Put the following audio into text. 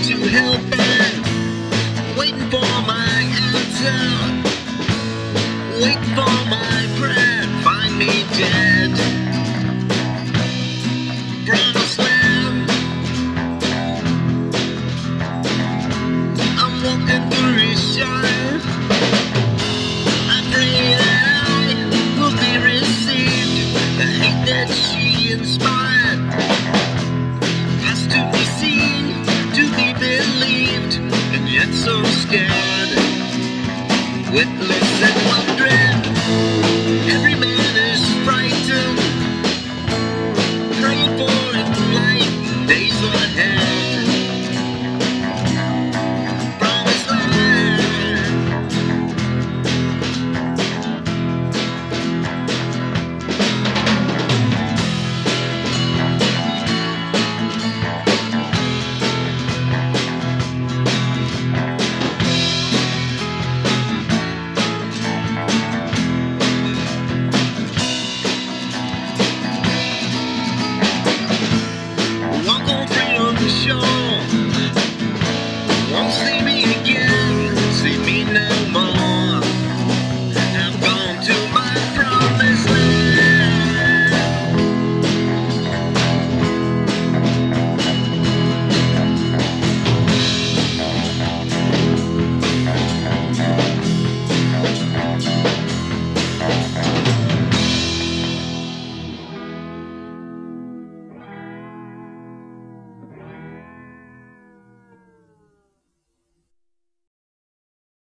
to help her, waiting for my answer, waiting for my prayer, find me dead. Promised land, I'm walking through his shine. I pray that I will be received. The hate that she inspired has to be seen, to be believed, and yet so scared, witless and wondering. Every man is frightened, praying for his life, days ahead.